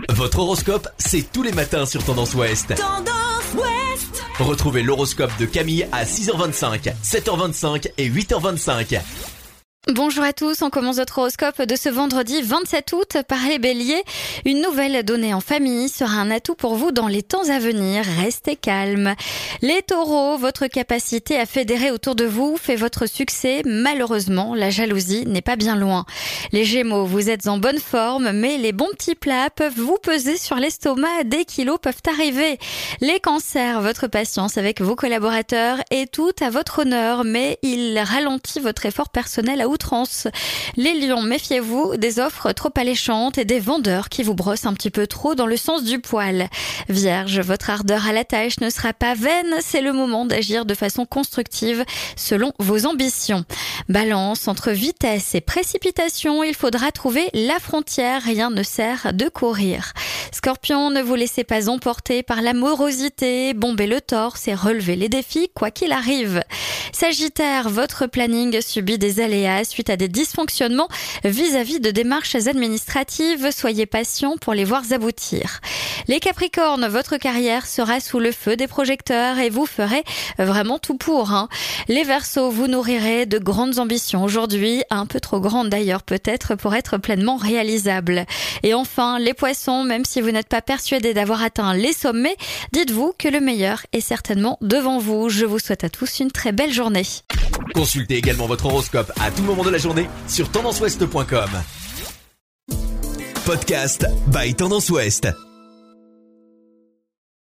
Votre horoscope, c'est tous les matins sur Tendance Ouest. Tendance Ouest. Retrouvez l'horoscope de Camille à 6h25, 7h25 et 8h25. Bonjour à tous, on commence notre horoscope de ce vendredi 27 août par les béliers. Une nouvelle donnée en famille sera un atout pour vous dans les temps à venir, restez calme. Les taureaux, votre capacité à fédérer autour de vous fait votre succès. Malheureusement, la jalousie n'est pas bien loin. Les gémeaux, vous êtes en bonne forme, mais les bons petits plats peuvent vous peser sur l'estomac, des kilos peuvent arriver. Les cancers, votre patience avec vos collaborateurs est tout à votre honneur, mais il ralentit votre effort personnel à outrance. Les lions, méfiez-vous des offres trop alléchantes et des vendeurs qui vous brossent un petit peu trop dans le sens du poil. Vierge, votre ardeur à la tâche ne sera pas vaine, c'est le moment d'agir de façon constructive selon vos ambitions. Balance, entre vitesse et précipitation, il faudra trouver la frontière, rien ne sert de courir. Scorpion, ne vous laissez pas emporter par la morosité, bombez le torse et relevez les défis quoi qu'il arrive. Sagittaire, votre planning subit des aléas suite à des dysfonctionnements vis-à-vis de démarches administratives. Soyez patient pour les voir aboutir. Les Capricornes, votre carrière sera sous le feu des projecteurs et vous ferez vraiment tout pour. Les Verseaux, vous nourrirez de grandes ambitions aujourd'hui, un peu trop grandes d'ailleurs peut-être pour être pleinement réalisables. Et enfin, les Poissons, même si vous n'êtes pas persuadés d'avoir atteint les sommets, dites-vous que le meilleur est certainement devant vous. Je vous souhaite à tous une très belle journée. Consultez également votre horoscope à tout moment de la journée sur tendanceouest.com. Podcast by Tendance Ouest.